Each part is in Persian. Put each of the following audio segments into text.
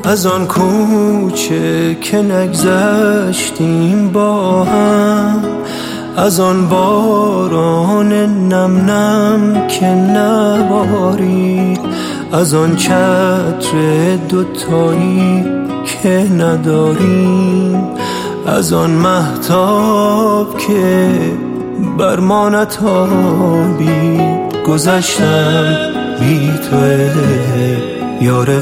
از آن کوچه که نگذشتیم با هم، از آن باران نم نم که نبارید، از آن چتر دوتایی که نداریم، از آن مهتاب که بر ما نتابید. گذشتم بی تو یار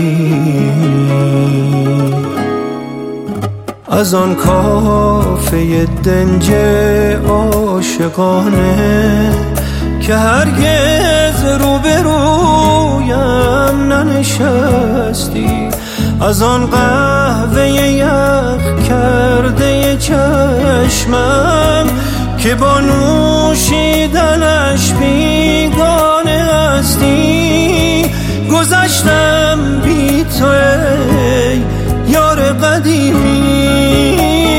قدیم، از آن کافه دنج عاشقانه که هرگز روبرویم ننشستی، از آن قهوه یخ کرده چشمم که با نوشیدنش بیگانه هستی. گذشتم بی تو ای یار قدیمی،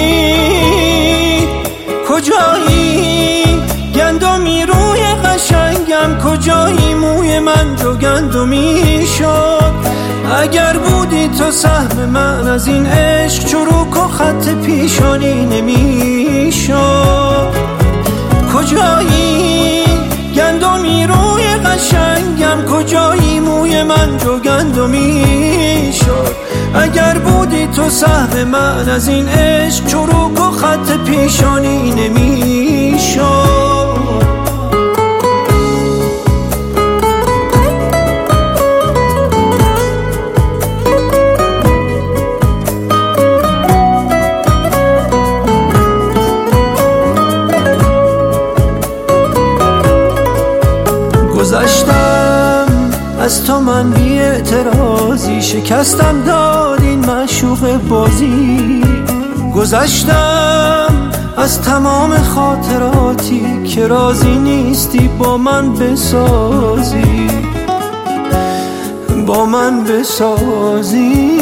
کجایی گندمی روی قشنگم، کجایی موی من جو گندمی شد. اگر بودی تو سهم من از این عشق، چروک و خط پیشانی نمیشد. کجایی گندمی روی قشنگم، کجایی موی من جو گندمی شد. اگر بودی تو سهم من از این عشق، چروک و خط پیشانی نمیشد. گذشتم از تو من بی اعتراضی، شکستم داد این معشوق بازی. گذشتم از تمام خاطراتی که راضی نیستی با من بسازی، با من بسازی.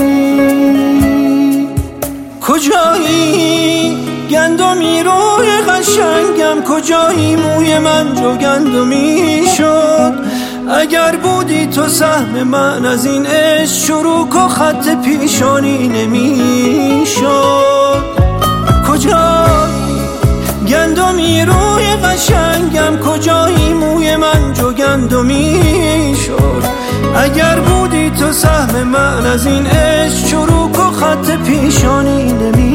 کجایی گندمی روی قشنگم، کجایی موی من جو گندمی شد. اگر بودی تو سهم من از این عشق، چروک و خط پیشانی نمیشد. کجایی گندمی روی قشنگم، کجایی موی من جو گندمی شد. اگر بودی تو سهم من از این عشق، چروک و خط پیشانی نمیشد.